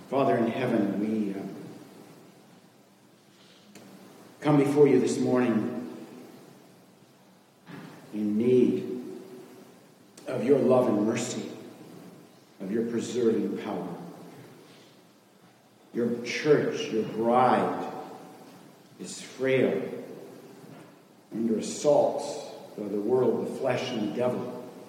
Father in heaven, we come before you this morning in need of your love and mercy, of your preserving power. Your church, your bride, is frail, under assault by the world, the flesh, and the devil.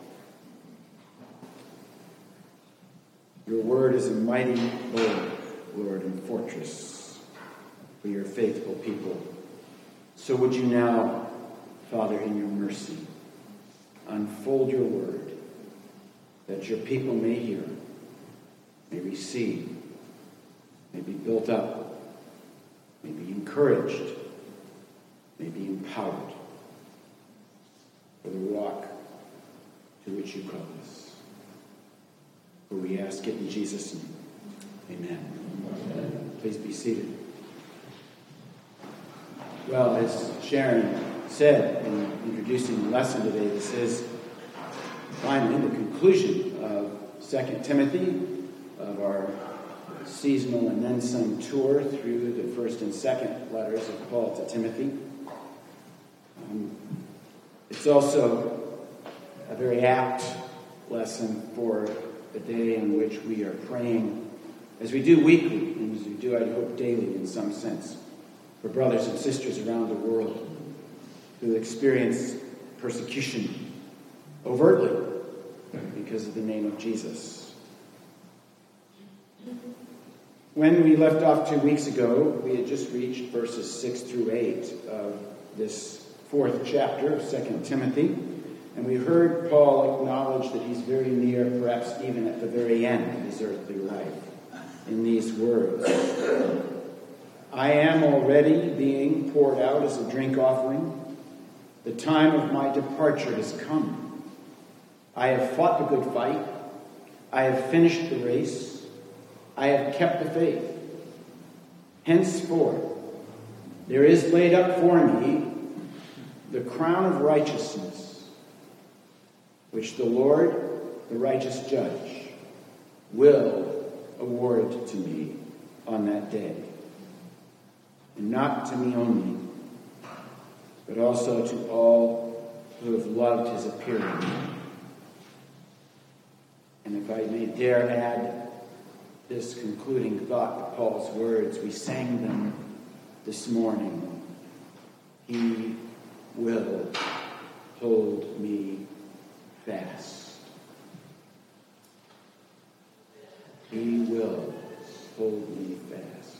Your word is a mighty bulwark, Lord, and fortress for your faithful people. So would you now, Father, in your mercy, unfold your word, that your people may hear, may receive, may be built up, may be encouraged, may be empowered for the walk to which you call us. For we ask it in Jesus' name. Amen. Please be seated. Well, as Sharon said in introducing the lesson today, this is finally the conclusion of 2 Timothy, of our seasonal and then some tour through the first and second letters of Paul to Timothy. It's also a very apt lesson for the day in which we are praying, as we do weekly, and as we do, I hope, daily in some sense, for brothers and sisters around the world who experience persecution overtly because of the name of Jesus. When we left off 2 weeks ago, we had just reached verses 6 through 8 of this fourth chapter of 2 Timothy. And we heard Paul acknowledge that he's very near, perhaps even at the very end of his earthly life, in these words. I am already being poured out as a drink offering. The time of my departure has come. I have fought the good fight. I have finished the race. I have kept the faith. Henceforth, there is laid up for me the crown of righteousness, which the Lord, the righteous judge, will award to me on that day. And not to me only, but also to all who have loved his appearing. And if I may dare add this concluding thought to Paul's words, we sang them this morning. He will hold me fast. He will hold me fast.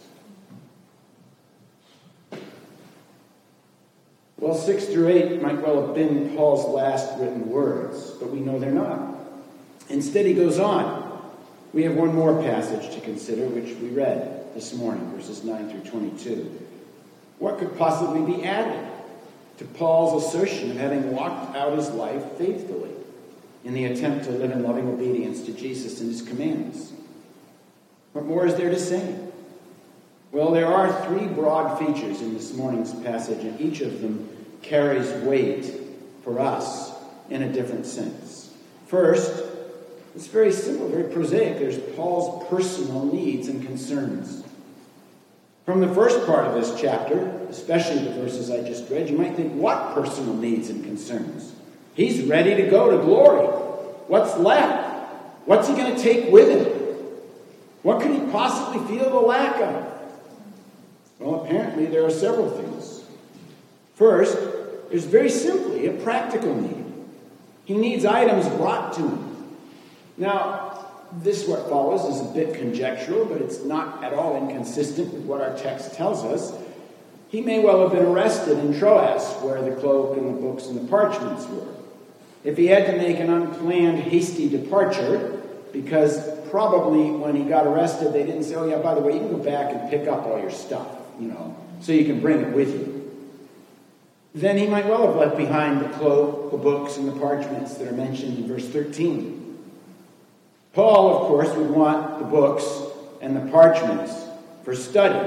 Well, 6 through 8 might well have been Paul's last written words, but we know they're not. Instead, he goes on. We have one more passage to consider, which we read this morning, verses 9 through 22. What could possibly be added to Paul's assertion of having walked out his life faithfully in the attempt to live in loving obedience to Jesus and his commands? What more is there to say? Well, there are 3 broad features in this morning's passage, and each of them carries weight for us in a different sense. First, it's very simple, very prosaic. There's Paul's personal needs and concerns. From the first part of this chapter, especially the verses I just read, you might think, what personal needs and concerns? He's ready to go to glory. What's left? What's he going to take with him? What could he possibly feel the lack of? Well, apparently there are several things. First, there's very simply a practical need. He needs items brought to him. Now, this, what follows, is a bit conjectural, but it's not at all inconsistent with what our text tells us. He may well have been arrested in Troas, where the cloak and the books and the parchments were. If he had to make an unplanned, hasty departure, because probably when he got arrested, they didn't say, oh yeah, by the way, you can go back and pick up all your stuff, so you can bring it with you. Then he might well have left behind the cloak, the books, and the parchments that are mentioned in verse 13. Paul, of course, would want the books and the parchments for study.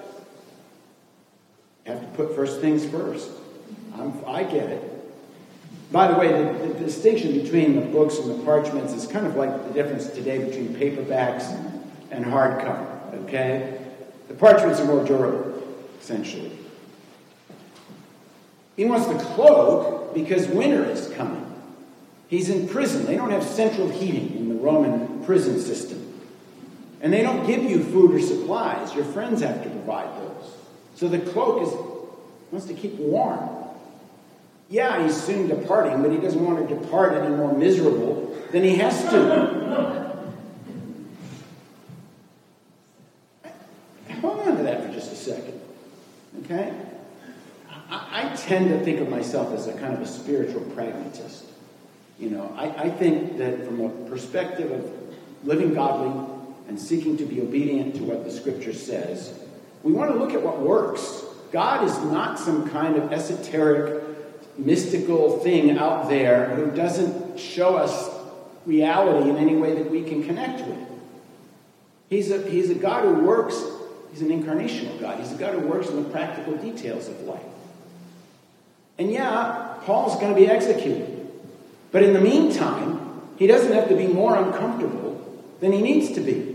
You have to put first things first. I get it. By the way, the distinction between the books and the parchments is kind of like the difference today between paperbacks and hardcover. okay? The parchments are more durable, essentially. He wants the cloak because winter is coming. He's in prison. They don't have central heating in the Roman prison system. And they don't give you food or supplies. Your friends have to provide those. So the cloak wants to keep warm. Yeah, he's soon departing, but he doesn't want to depart any more miserable than he has to. Hold on to that for just a second. Okay? I tend to think of myself as a kind of a spiritual pragmatist. I think that from a perspective of living godly and seeking to be obedient to what the Scripture says, we want to look at what works. God is not some kind of esoteric, mystical thing out there who doesn't show us reality in any way that we can connect with. He's a God who works. He's an incarnational God. He's a God who works in the practical details of life. And yeah, Paul's going to be executed. But in the meantime, he doesn't have to be more uncomfortable than he needs to be.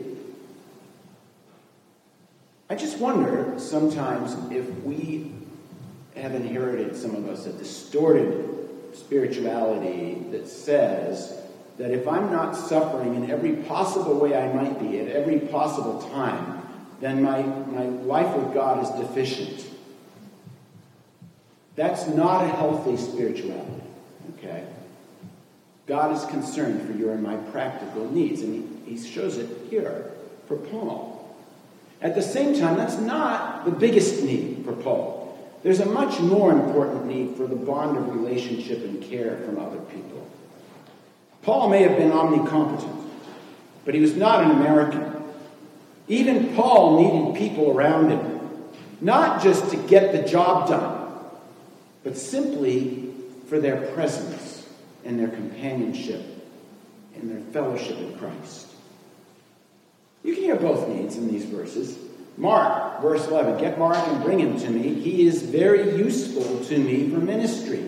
I just wonder sometimes if we have inherited, some of us, a distorted spirituality that says that if I'm not suffering in every possible way I might be at every possible time, then my life with God is deficient. That's not a healthy spirituality, okay? God is concerned for your and my practical needs, and he shows it here for Paul. At the same time, that's not the biggest need for Paul. There's a much more important need for the bond of relationship and care from other people. Paul may have been omnicompetent, but he was not an American. Even Paul needed people around him, not just to get the job done, but simply for their presence and their companionship and their fellowship in Christ. You can hear both needs in these verses. Mark, verse 11, get Mark and bring him to me. He is very useful to me for ministry.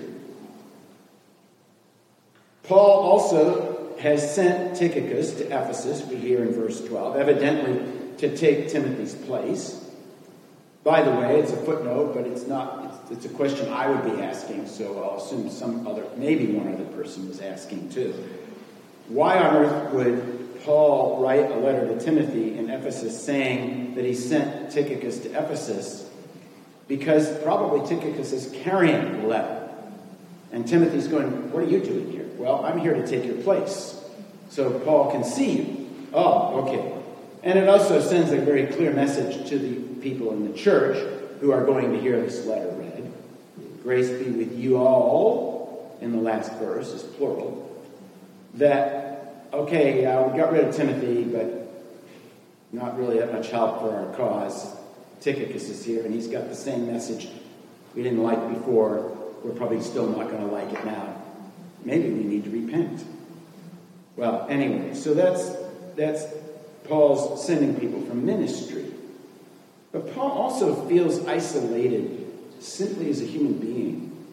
Paul also has sent Tychicus to Ephesus, we hear in verse 12, evidently to take Timothy's place. By the way, it's a footnote, but it's a question I would be asking, so I'll assume maybe one other person was asking too. Why on earth would Paul write a letter to Timothy in Ephesus saying that he sent Tychicus to Ephesus? Because probably Tychicus is carrying the letter. And Timothy's going, what are you doing here? Well, I'm here to take your place, so Paul can see you. Oh, okay. And it also sends a very clear message to the people in the church who are going to hear this letter read. Grace be with you all, in the last verse, is plural. That, okay, we got rid of Timothy, but not really that much help for our cause. Tychicus is here, and he's got the same message we didn't like before. We're probably still not going to like it now. Maybe we need to repent. Well, anyway, so that's Paul's sending people for ministry. But Paul also feels isolated simply as a human being.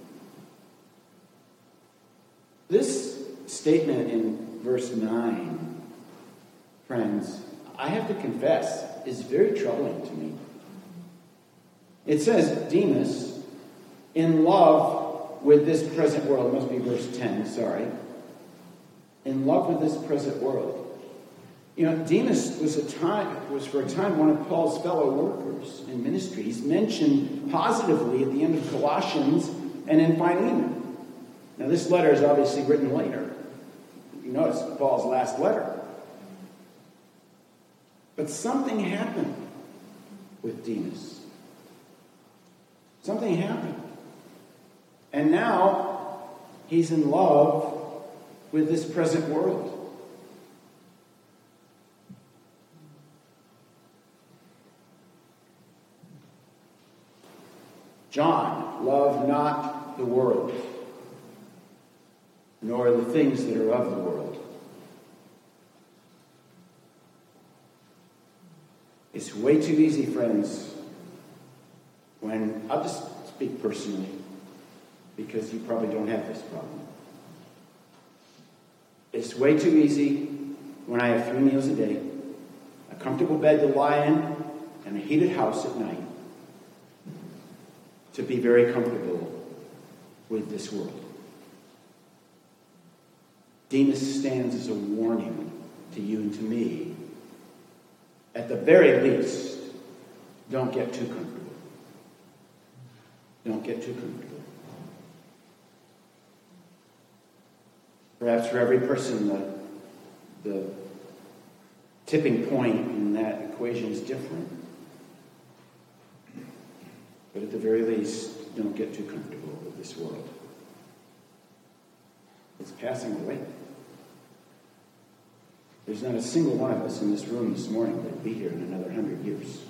This statement in verse 9, friends, I have to confess, is very troubling to me. It says, Demas, in love with this present world, it must be verse 10, sorry. In love with this present world. Demas was for a time one of Paul's fellow workers in ministry. He's mentioned positively at the end of Colossians and in Philemon. Now, this letter is obviously written later. You notice Paul's last letter. But something happened with Demas. Something happened. And now he's in love with this present world. John loved not the world, nor the things that are of the world. It's way too easy, friends, when I'll just speak personally, because you probably don't have this problem. It's way too easy when I have 3 meals a day, I comfortable bed to lie in, and a heated house at night, to be very comfortable with this world. Demas stands as a warning to you and to me. At the very least, don't get too comfortable. Don't get too comfortable. Perhaps for every person, the tipping point in that equation is different. But at the very least, don't get too comfortable with this world. It's passing away. There's not a single one of us in this room this morning that will be here in another 100 years.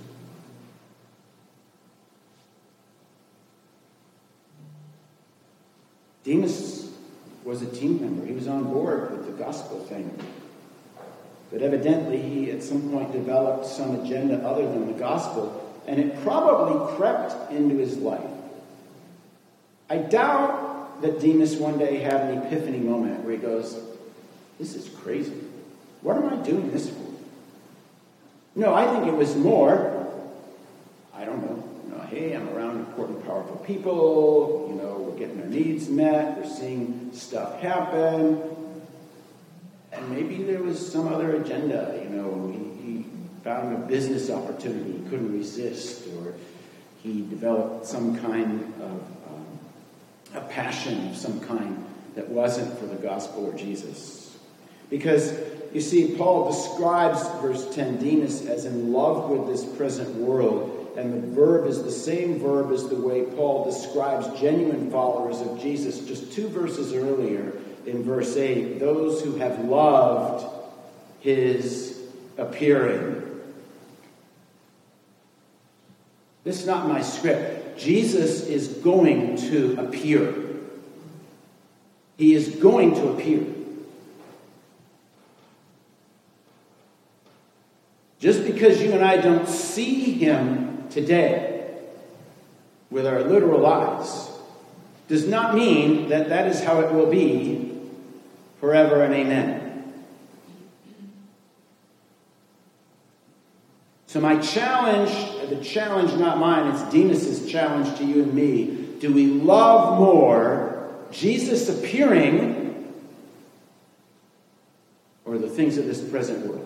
Demas was a team member. He was on board with the gospel thing. But evidently he at some point developed some agenda other than the gospel, and it probably crept into his life. I doubt that Demas one day had an epiphany moment where he goes, this is crazy. What am I doing this for? No, I think it was more, I don't know, hey, I'm around important, powerful people, we're getting our needs met, we're seeing stuff happen, and maybe there was some other agenda, he found a business opportunity he couldn't resist, or he developed some kind of a passion of some kind that wasn't for the gospel or Jesus. Because, you see, Paul describes, verse 10, Demas as in love with this present world. And the verb is the same verb as the way Paul describes genuine followers of Jesus just 2 verses earlier in verse 8. Those who have loved his appearing. This is not my script. Jesus is going to appear. He is going to appear. Just because you and I don't see him today with our literal eyes does not mean that that is how it will be forever and amen. So my challenge, the challenge not mine, it's Demas' challenge to you and me. Do we love more Jesus appearing or the things of this present world?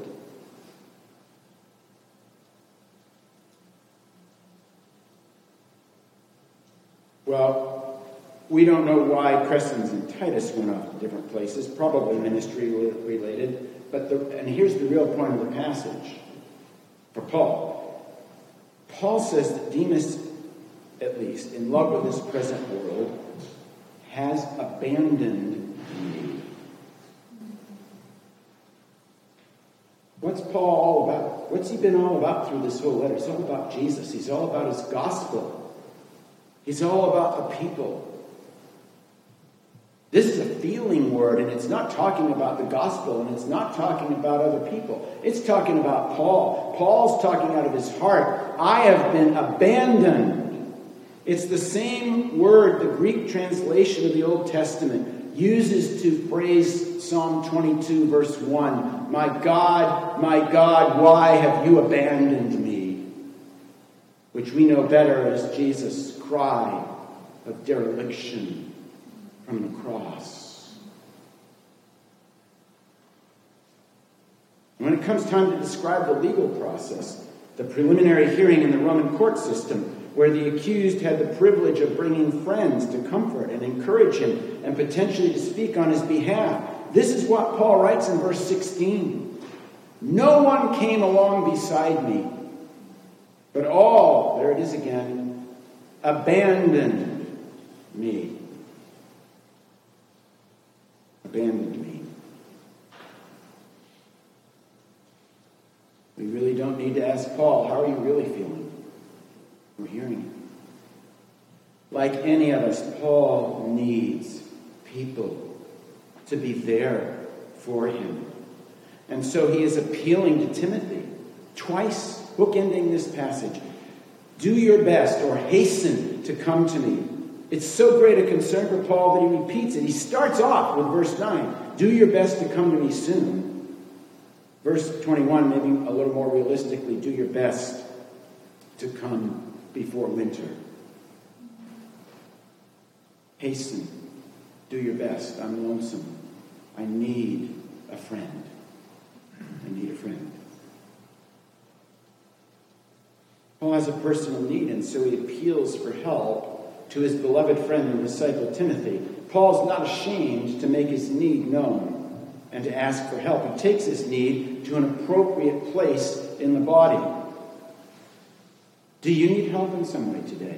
Well, we don't know why Crescens and Titus went off to different places, probably ministry related. And here's the real point of the passage for Paul. Paul says that Demas, at least, in love with this present world, has abandoned me. What's Paul all about? What's he been all about through this whole letter? It's all about Jesus. He's all about his gospel. He's all about the people. This is a feeling word, and it's not talking about the gospel, and it's not talking about other people. It's talking about Paul. Paul's talking out of his heart. I have been abandoned. It's the same word the Greek translation of the Old Testament uses to phrase Psalm 22, verse 1. My God, why have you abandoned me? Which we know better as Jesus' cry of dereliction from the cross. And when it comes time to describe the legal process, the preliminary hearing in the Roman court system, where the accused had the privilege of bringing friends to comfort and encourage him and potentially to speak on his behalf, this is what Paul writes in verse 16. No one came along beside me, but all, there it is again, abandoned me. Abandoned me. We really don't need to ask Paul, how are you really feeling? We're hearing it. Like any of us, Paul needs people to be there for him. And so he is appealing to Timothy, twice bookending this passage. Do your best or hasten to come to me. It's so great a concern for Paul that he repeats it. He starts off with verse 9. Do your best to come to me soon. Verse 21, maybe a little more realistically, do your best to come before winter. Hasten. Do your best. I'm lonesome. I need a friend. I need a friend. Paul has a personal need, and so he appeals for help to his beloved friend and disciple Timothy. Paul's not ashamed to make his need known and to ask for help. He takes his need to an appropriate place in the body. Do you need help in some way today?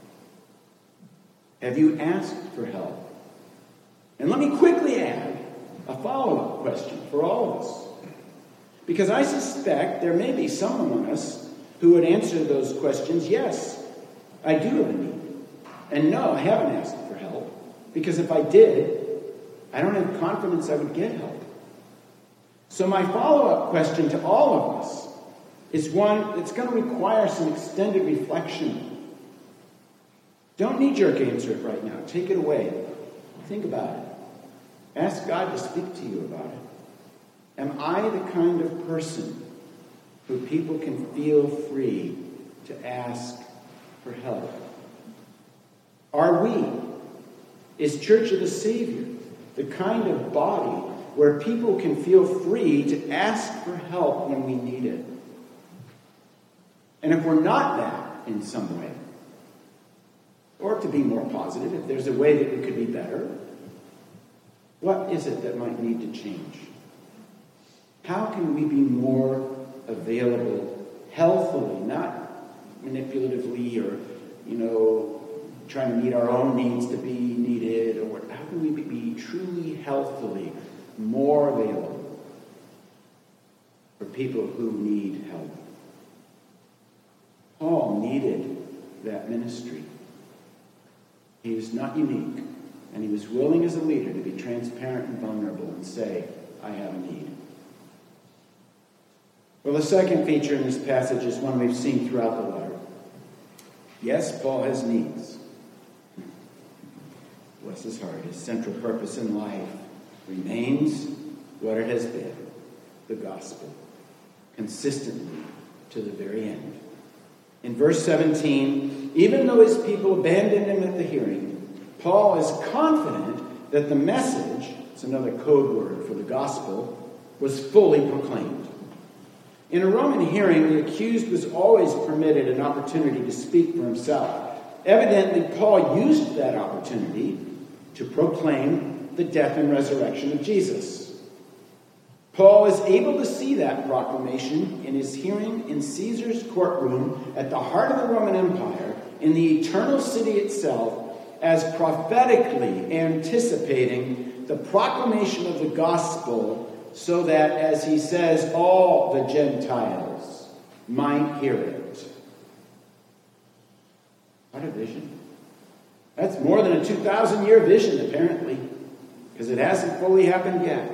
Have you asked for help? And let me quickly add a follow-up question for all of us. Because I suspect there may be some among us who would answer those questions, yes, I do have a need. And no, I haven't asked for help. Because if I did, I don't have confidence I would get help. So my follow-up question to all of us is one that's going to require some extended reflection. Don't knee-jerk answer it right now. Take it away. Think about it. Ask God to speak to you about it. Am I the kind of person who people can feel free to ask for help? Are we, is Church of the Savior, the kind of body where people can feel free to ask for help when we need it? And if we're not that in some way, or to be more positive, if there's a way that we could be better, what is it that might need to change? How can we be more available healthily, not manipulatively or, trying to meet our own needs to be needed? Or how can we be truly healthily more available for people who need help? Paul needed that ministry. He was not unique, and he was willing as a leader to be transparent and vulnerable and say, I have a need. Well, the second feature in this passage is one we've seen throughout the letter. Yes, Paul has needs. Bless his heart. His central purpose in life remains what it has been, the gospel, consistently to the very end. In verse 17, even though his people abandoned him at the hearing, Paul is confident that the message, it's another code word for the gospel, was fully proclaimed. In a Roman hearing, the accused was always permitted an opportunity to speak for himself. Evidently, Paul used that opportunity to proclaim the death and resurrection of Jesus. Paul is able to see that proclamation in his hearing in Caesar's courtroom at the heart of the Roman Empire, in the eternal city itself, as prophetically anticipating the proclamation of the gospel, so that, as he says, all the Gentiles might hear it. What a vision. That's more than a 2,000-year vision, apparently, because it hasn't fully happened yet.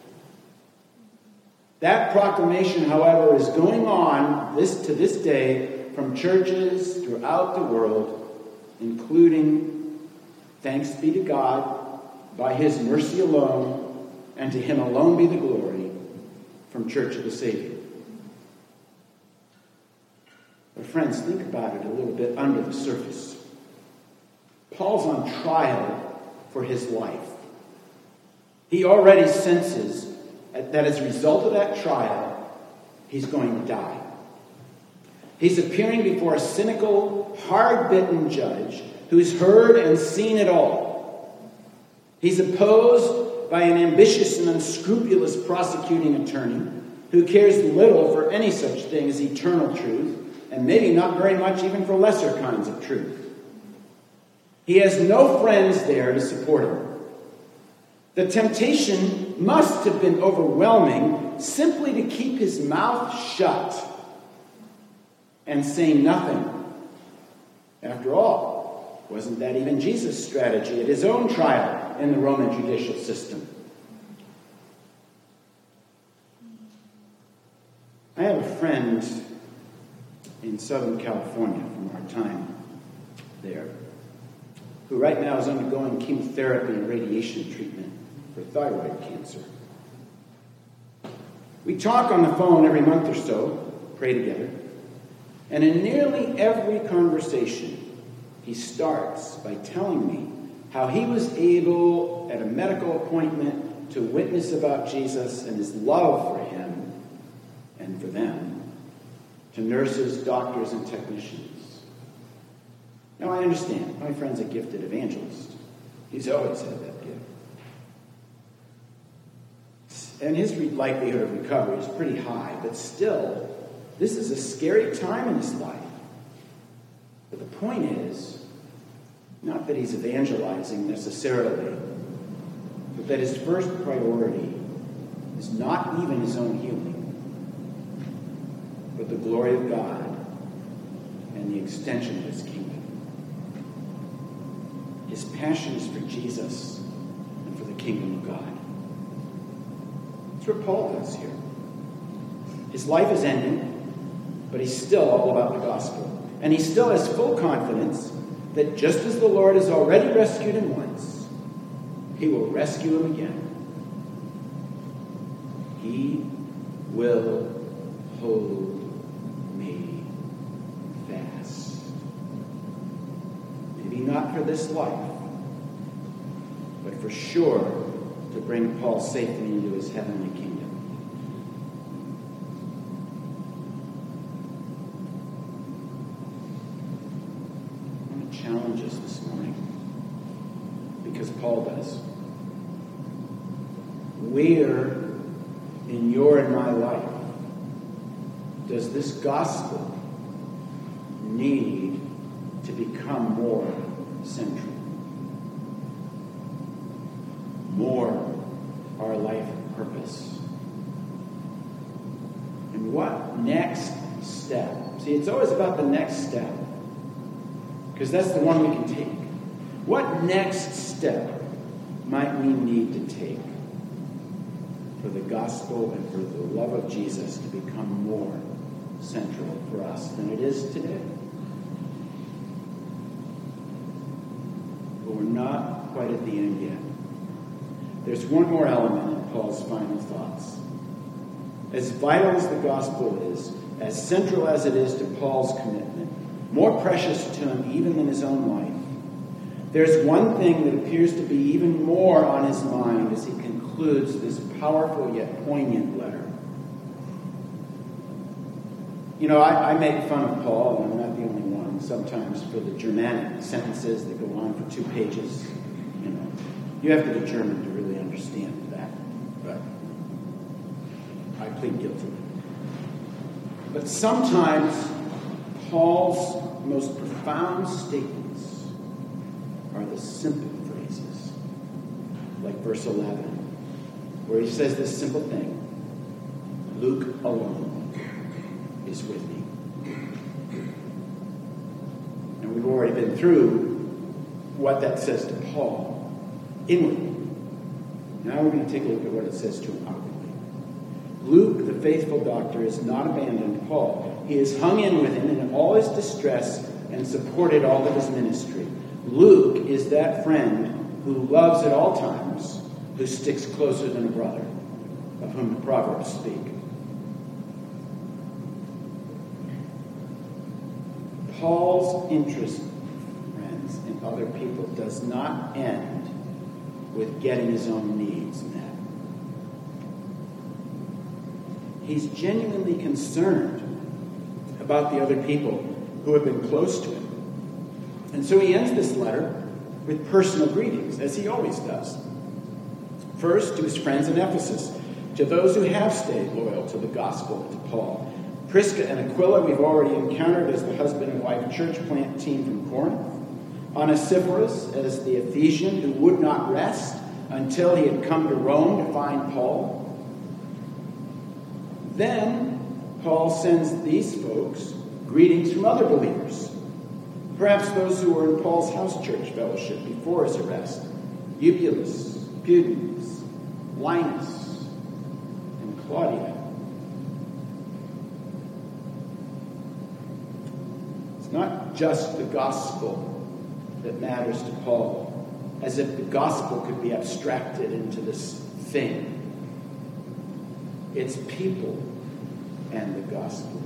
That proclamation, however, is going on to this day from churches throughout the world, including, thanks be to God, by his mercy alone, and to him alone be the glory, from Church of the Savior. But friends, think about it a little bit under the surface. Paul's on trial for his life. He already senses that as a result of that trial, he's going to die. He's appearing before a cynical, hard-bitten judge who's heard and seen it all. He's opposed by an ambitious and unscrupulous prosecuting attorney who cares little for any such thing as eternal truth, and maybe not very much even for lesser kinds of truth. He has no friends there to support him. The temptation must have been overwhelming simply to keep his mouth shut and say nothing. After all, wasn't that even Jesus' strategy at his own trial in the Roman judicial system? I have a friend in Southern California from our time there who right now is undergoing chemotherapy and radiation treatment for thyroid cancer. We talk on the phone every month or so, pray together, and in nearly every conversation, he starts by telling me how he was able, at a medical appointment, to witness about Jesus and his love for him and for them, to nurses, doctors, and technicians. Now, I understand. My friend's a gifted evangelist. He's always had that gift. And his likelihood of recovery is pretty high, but still, this is a scary time in his life. But the point is, not that he's evangelizing necessarily, but that his first priority is not even his own healing, but the glory of God and the extension of his kingdom. His passion is for Jesus and for the kingdom of God. That's what Paul does here. His life is ending, but he's still all about the gospel. And he still has full confidence that just as the Lord has already rescued him once, he will rescue him again. He will hold me fast. Maybe not for this life, but for sure to bring Paul safely into his heavenly kingdom. I want to challenge us this morning, because Paul does. Where in your and my life does this gospel need to become more central? More our life purpose? And what next step? See, it's always about the next step, because that's the one we can take. What next step might we need to take for the gospel and for the love of Jesus to become more central for us than it is today? But we're not quite at the end yet. There's one more element in Paul's final thoughts. As vital as the gospel is, as central as it is to Paul's commitment, more precious to him even than his own life, there's one thing that appears to be even more on his mind as he concludes this powerful yet poignant letter. You know, I make fun of Paul, and I'm not the only one, sometimes for the Germanic sentences that go on for 2 pages. You know, you have to be German to really understand that, but I plead guilty. But sometimes Paul's most profound statements are the simple phrases, like verse 11, where he says this simple thing: Luke alone is with me. And we've already been through what that says to Paul inwardly. Now we're going to take a look at what it says to him outwardly. Luke, the faithful doctor, has not abandoned Paul. He has hung in with him in all his distress and supported all of his ministry. Luke is that friend who loves at all times, who sticks closer than a brother, of whom the Proverbs speak. Paul's interest, friends, in other people does not end with getting his own needs met. He's genuinely concerned about the other people who have been close to him. And so he ends this letter with personal greetings, as he always does. First, to his friends in Ephesus, to those who have stayed loyal to the gospel, to Paul. Prisca and Aquila we've already encountered as the husband and wife church plant team from Corinth. Onesiphorus as the Ephesian who would not rest until he had come to Rome to find Paul. Then Paul sends these folks greetings from other believers, perhaps those who were in Paul's house church fellowship before his arrest: Eubulus, Pudens, Linus, and Claudia. It's not just the gospel that matters to Paul, as if the gospel could be abstracted into this thing. It's people and the gospel.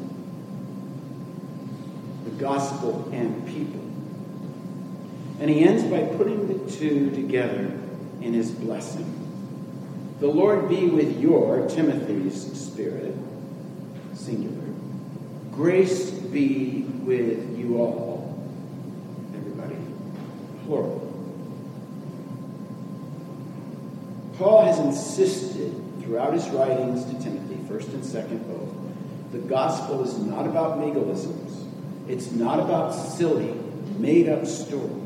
The gospel and people. And he ends by putting the two together in his blessing. The Lord be with your, Timothy's spirit, singular. Grace be with you all, everybody, plural. Paul has insisted throughout his writings to Timothy, 1st and 2nd both, the gospel is not about legalisms. It's not about silly, made-up stories.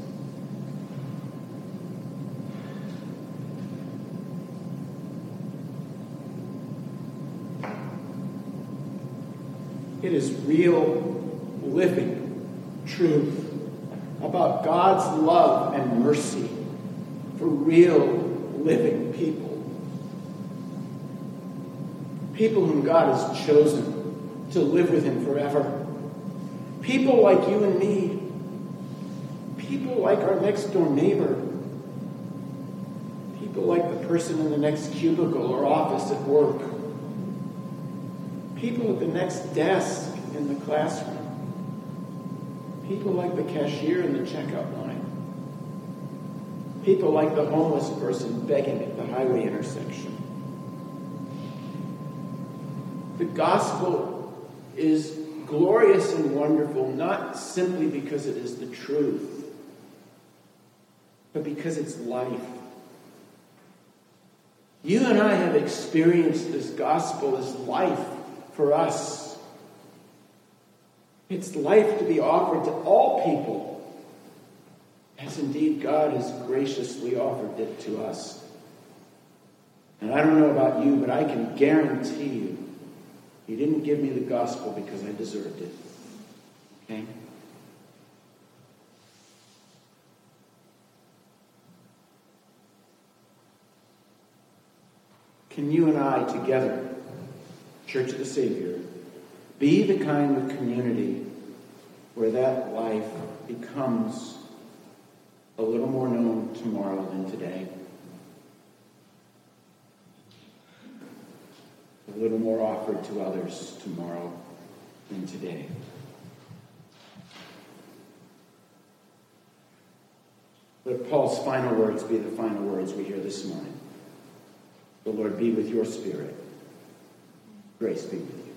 It is real, living truth about God's love and mercy for real, living people. People whom God has chosen to live with him forever. People like you and me. People like our next door neighbor. People like the person in the next cubicle or office at work. People at the next desk in the classroom. People like the cashier in the checkout line. People like the homeless person begging at the highway intersection. The gospel is glorious and wonderful, not simply because it is the truth, but because it's life. You and I have experienced this gospel as life for us. It's life to be offered to all people, as indeed God has graciously offered it to us. And I don't know about you, but I can guarantee you, he didn't give me the gospel because I deserved it. Okay? Can you and I together, Church of the Savior, be the kind of community where that life becomes a little more known tomorrow than today? A little more offered to others tomorrow than today. Let Paul's final words be the final words we hear this morning. The Lord be with your spirit. Grace be with you.